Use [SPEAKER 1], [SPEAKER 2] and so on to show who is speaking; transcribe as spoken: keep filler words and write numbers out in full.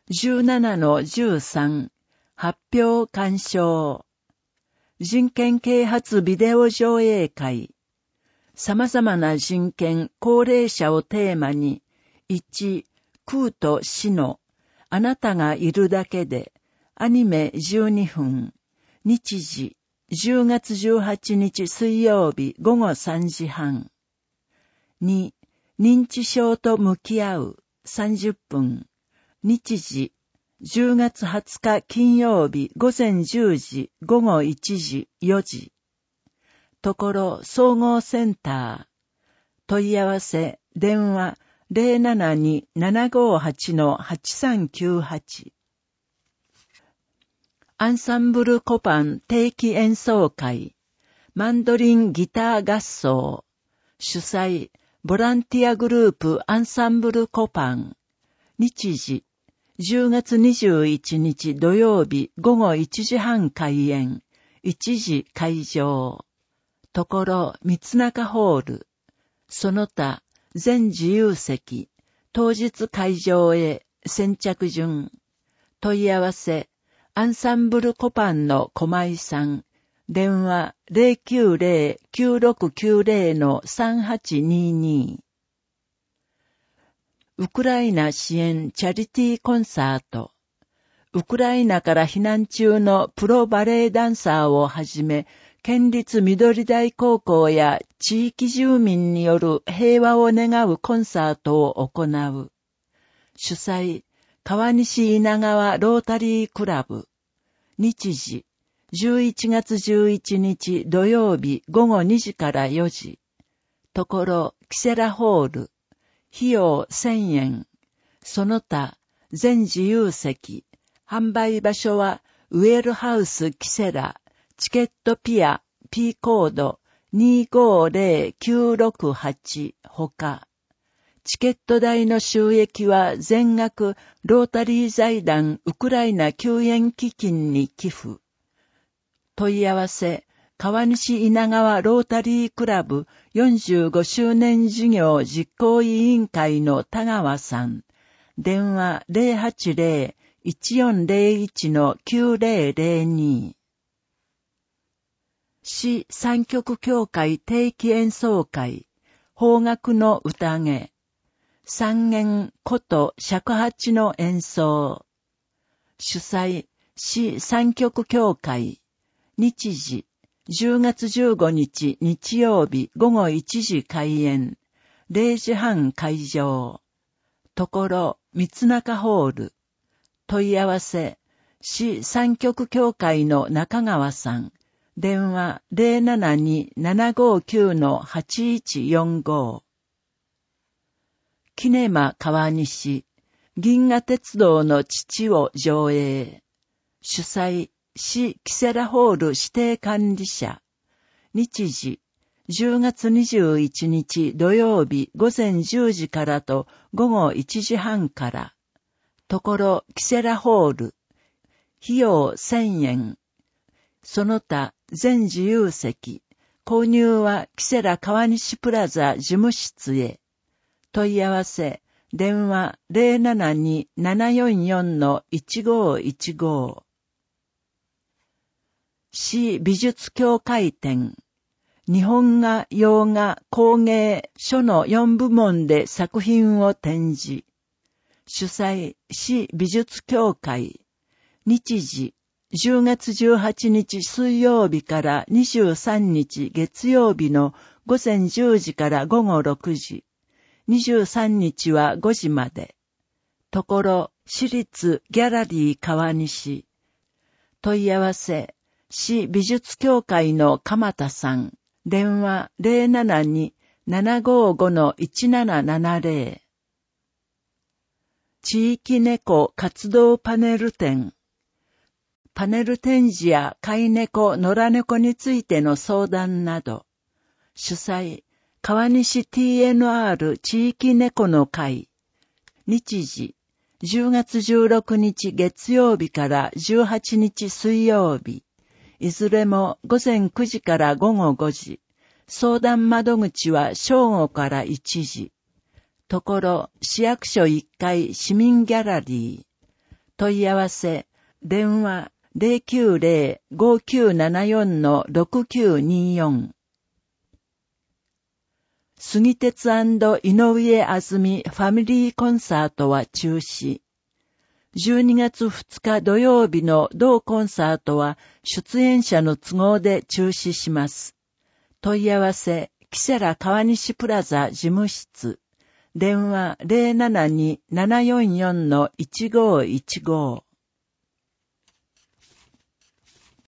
[SPEAKER 1] じゅうななのじゅうさん、発表鑑賞。人権啓発ビデオ上映会。様々な人権、高齢者をテーマに、いち、空と死の、あなたがいるだけで、アニメじゅうにふん、日時、じゅうがつじゅうはちにち水曜日ごごさんじはん。に、認知症と向き合うさんじゅっぷん。日時、じゅうがつはつか金曜日ごぜんじゅうじごごいちじよじ。ところ総合センター。問い合わせ、電話 ゼロななに ななごはち はちさんきゅうはち。アンサンブルコパン定期演奏会。マンドリンギター合奏。主催、ボランティアグループアンサンブルコパン。日時、じゅうがつにじゅういちにち土曜日ごごいちじはん開演。いちじ会場。ところ、三中ホール。その他、全自由席。当日会場へ、先着順。問い合わせ、アンサンブルコパンの駒井さん。電話 ゼロきゅうゼロ きゅうろくきゅうゼロ さんはちにに。ウクライナ支援チャリティーコンサート。ウクライナから避難中のプロバレエダンサーをはじめ、県立緑台高校や地域住民による平和を願うコンサートを行う。主催、川西稲川ロータリークラブ。日時、じゅういちがつじゅういちにち土曜日ごごにじからよじ。ところ、キセラホール。費用せんえん。その他、全自由席。販売場所は、ウェルハウスキセラ。チケットピア、P コード にごゼロきゅうろくはちほか。チケット代の収益は全額ロータリー財団ウクライナ救援基金に寄付。問い合わせ、川西稲川ロータリークラブよんじゅうごしゅうねん事業実行委員会の田川さん。電話 ゼロはちゼロ いちよんゼロいち きゅうゼロゼロに。市三曲協会定期演奏会、邦楽の宴、三弦琴尺八の演奏。主催、市三曲協会、日時、じゅうがつじゅうごにち日曜日ごごいちじ開演、れいじはん会場。ところ、三中ホール。問い合わせ、市三曲協会の中川さん。電話 ゼロななに ななごきゅう はちいちよんご。キネマ川西、銀河鉄道の父を上映。主催、市キセラホール指定管理者。日時、じゅうがつにじゅういちにち土曜日ごぜんじゅうじからとごごいちじはんから。ところ、キセラホール。費用せんえん。その他、全自由席。購入はキセラ川西プラザ事務室へ。問い合わせ、電話 ゼロななに ななよんよん いちごいちご。市美術協会展。日本画、洋画、工芸、書のよんぶもんで作品を展示。主催、市美術協会。日時、じゅうがつじゅうはちにち水曜日からにじゅうさんにち月曜日のごぜんじゅうじからごごろくじ。にじゅうさんにちはごじまで。ところ、市立ギャラリー川西。問い合わせ、市美術協会の鎌田さん。電話 ゼロななに ななごご いちななななゼロ。地域猫活動パネル展。パネル展示や飼い猫、野良猫についての相談など。主催、川西 ティーエヌアール 地域猫の会。日時、じゅうがつじゅうろくにち月曜日からじゅうはちにち水曜日。いずれもごぜんくじからごごごじ。相談窓口は正午からいちじ。ところ、市役所いっかい市民ギャラリー。 問い合わせ、電話 ゼロきゅうゼロ ごきゅうななよん ろくきゅうによん。杉鉄&井上あずみファミリーコンサートは中止。じゅうにがつふつか土曜日の同コンサートは出演者の都合で中止します。問い合わせ、キセラ川西プラザ事務室。電話 ゼロななに ななよんよん いちごいちご。